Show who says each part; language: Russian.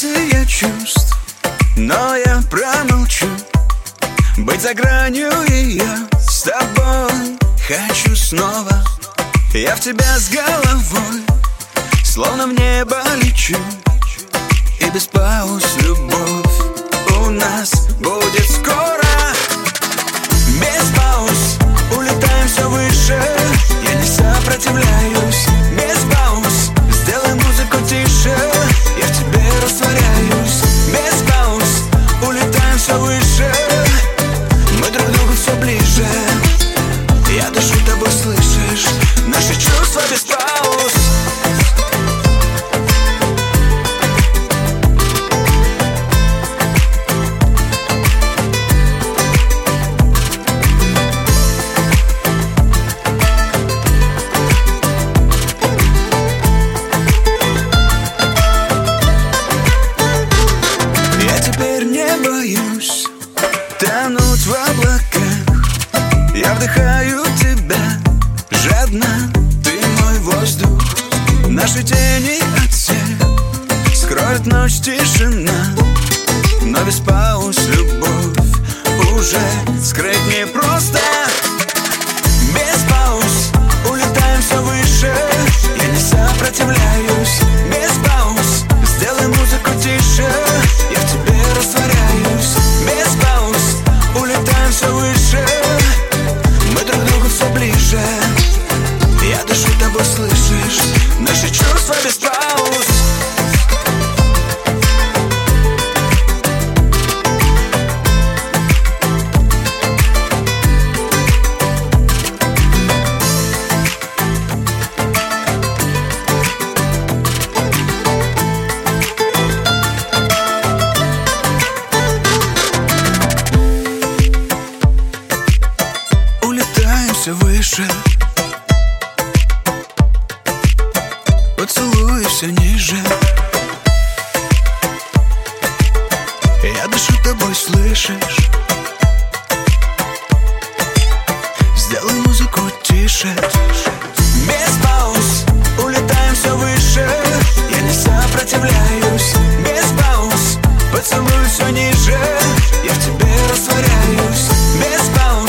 Speaker 1: комбинация чувств, но я промолчу. Быть за гранью ее с тобой хочу снова. Я в тебя с головой, словно в небо лечу. И без пауз любовь у нас будет скоро. Без пауз улетаем все выше. Я не сопротивляюсь. Без пауз сделай музыку тише. Я в тебе растворяюсь. Без пауз улетаем все выше. Мы друг к другу все ближе. Я дышу тобой, слышишь? Наши чувства без пауз. Тонуть в облаках, я вдыхаю тебя жадно, ты мой воздух. Наши тени от всех скроет ночь тишина. Но без пауз любовь уже скрыть непросто. Без пауз улетаем все выше. Я не сопротивляюсь. Без пауз сделай музыку тише. Я в тебе растворяюсь. Без пауз улетаем все выше. Мы друг к другу все ближе. Я дышу тобой, слышишь? Наши чувства без пауз. Все выше, поцелуй все ниже. Я дышу тобой, слышишь? Сделай музыку тише. Без пауз улетаем все выше. Я не сопротивляюсь. Без пауз поцелуй все ниже. Я в тебе растворяюсь. Без пауз